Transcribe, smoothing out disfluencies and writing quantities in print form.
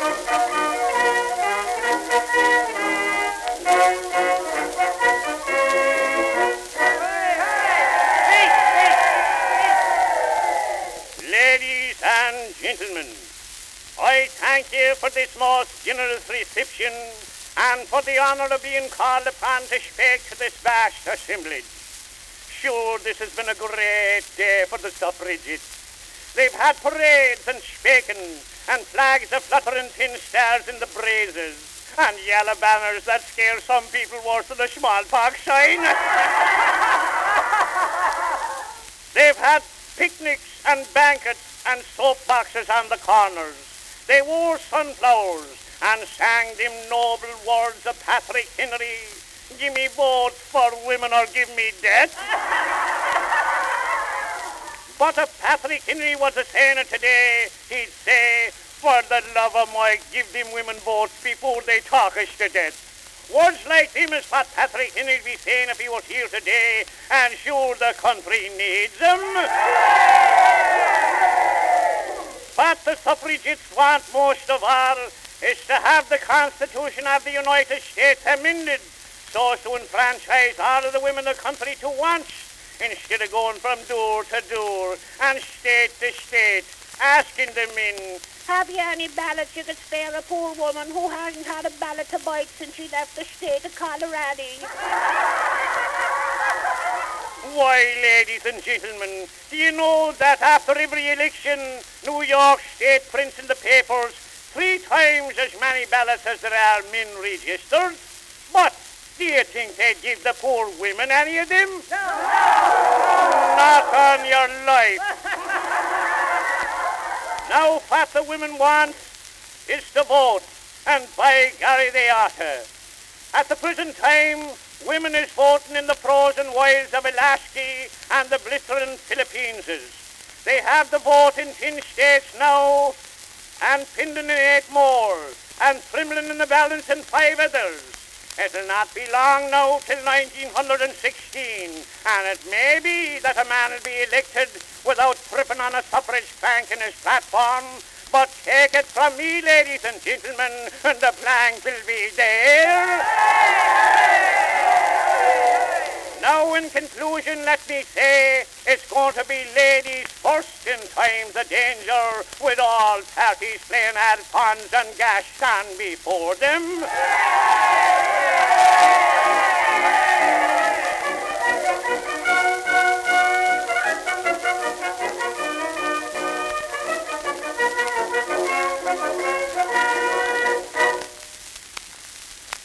Ladies and gentlemen, I thank you for this most generous reception and for the honor of being called upon to speak to this vast assemblage. Sure, this has been a great day for the suffragettes. They've had parades and speaking and flags a-fluttering 10 stars in the breezes and yellow banners that scare some people worse than a smallpox sign. They've had picnics and banquets and soap boxes on the corners. They wore sunflowers and sang them noble words of Patrick Henry. Give me votes for women or give me death. But if Patrick Henry was a saying it today, he'd say, for the love of Mike, give them women votes before they talk us to death. Words like them is what Patrick Henry'd be saying if he was here today, and sure the country needs him. What the suffragettes want most of all is to have the Constitution of the United States amended so as to enfranchise all of the women of the country to once, instead of going from door to door and state to state, asking the men, have you any ballots you could spare a poor woman who hasn't had a ballot to bite since she left the state of Colorado? Why, ladies and gentlemen, do you know that after every election, New York State prints in the papers 3 times as many ballots as there are men registered? But do you think they'd give the poor women any of them? No. Not on your life. Now what the women want is to vote, and by golly they ought to. At the present time, women is voting in the frozen wilds of Alaska and the blistering Philippines. They have the vote in 10 states now, and pending in 8 more, and trembling in the balance in 5 others. It'll not be long now till 1916, and it may be that a man will be elected without tripping on a suffrage plank in his platform. But take it from me, ladies and gentlemen, the plank will be there. Now, in conclusion, let me say it's going to be ladies first in times of danger, with all parties playing Alphonse and Gaston before them.